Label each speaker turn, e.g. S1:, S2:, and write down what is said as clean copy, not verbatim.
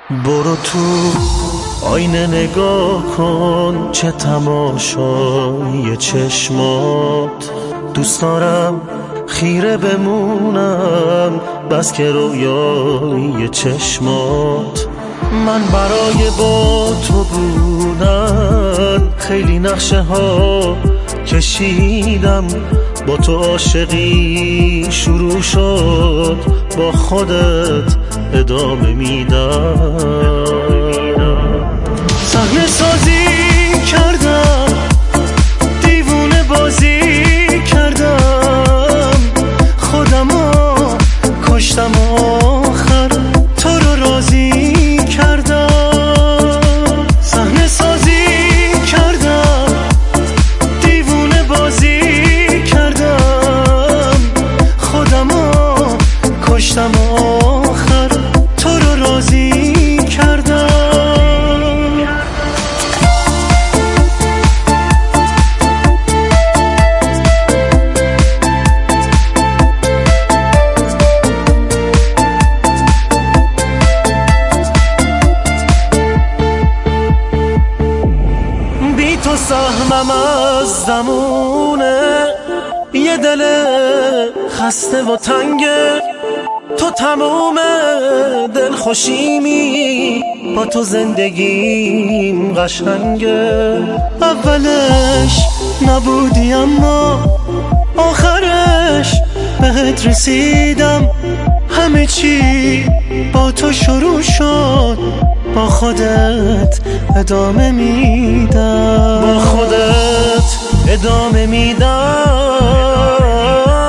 S1: برو تو آینه نگاه کن، چه تماشایی چشمات. دوست دارم خیره بمونم بس که رویایی چشمات. من برای با تو بودن خیلی نقشه ها کشیدم، با تو عاشقی شروع شد، با خودت ادامه میدم. صحنه سازی کردم، دیوونه بازی کردم، خودمو کشتم، آخر تو رو راضی کردم. صحنه سازی کردم، دیوونه بازی کردم، خودمو کشتم، آخر تو رو راضی کردم. بی تو سهمم از زمونه، یه دل خسته و تنگه، تو تموم دل خوشیمی، با تو زندگیم قشنگه. اولش نبودی اما آخرش بهت رسیدم، همه چی با تو شروع شد، با خودت ادامه میدم، با خودت ادامه میدم.